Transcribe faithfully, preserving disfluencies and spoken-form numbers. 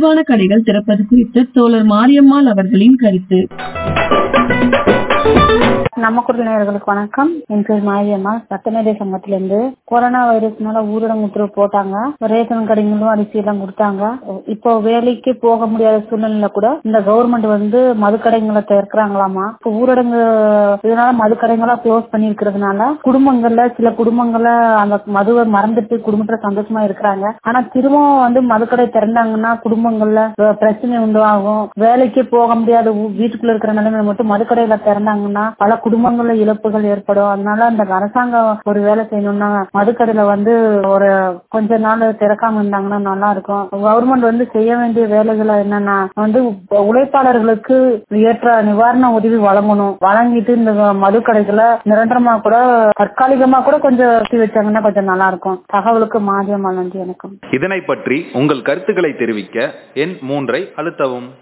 மதுபான கடைகள் திறப்பது குறித்து தோழர் மாரியம்மாள் அவர்களின் கருத்து. நம்ம குரல் நேயர்களுக்கு வணக்கம். என் பேர் மாரியம்மா, சட்டமேதை சங்கத்திலிருந்து. கொரோனா வைரஸ்னால ஊரடங்கு உத்தரவு போட்டாங்க. ரேஷன் கடைகளும் அரிசி எல்லாம் கொடுத்தாங்க. இப்போ வேலைக்கு போக முடியாத சூழ்நிலையில கூட இந்த கவர்மெண்ட் வந்து மதுக்கடைகளை திறக்கிறாங்களாமா. இப்போ ஊரடங்கு இதனால மதுக்கடைகளா க்ளோஸ் பண்ணி இருக்கிறதுனால குடும்பங்கள்ல சில குடும்பங்கள்ல அந்த மதுவை மறந்துட்டு குடும்பத்துல சந்தோஷமா இருக்கிறாங்க. ஆனா திரும்பவும் வந்து மதுக்கடை திறந்தாங்கன்னா குடும்பங்கள்ல பிரச்சனை உண்டாகும். வேலைக்கு போக முடியாத வீட்டுக்குள்ள இருக்கிற நிலைமையில மட்டும் மதுக்கடையில திறந்தாங்கன்னா பல குடும்பங்கள்ல இழப்புகள் ஏற்படும். அதனால அந்த அரசாங்கம் ஒரு வேலை செய்யணும்னா மதுக்கடையில வந்து ஒரு கொஞ்ச நாள் திறக்காம இருந்தாங்கன்னா நல்லா இருக்கும். கவர்மெண்ட் வந்து செய்ய வேண்டிய வேலைகள் என்னன்னா வந்து உழைப்பாளர்களுக்கு ஏற்ற நிவாரண உதவி வழங்கணும். வழங்கிட்டு இந்த மதுக்கடைகளை நிரந்தரமா கூட தற்காலிகமா கூட கொஞ்சம் ஒத்தி வச்சாங்கன்னா கொஞ்சம் நல்லா இருக்கும். தகவலுக்கு மாரியம்மா, நன்றி, வணக்கம். இதனை பற்றி உங்கள் கருத்துக்களை தெரிவிக்க எண் மூன்றை அழுத்தவும்.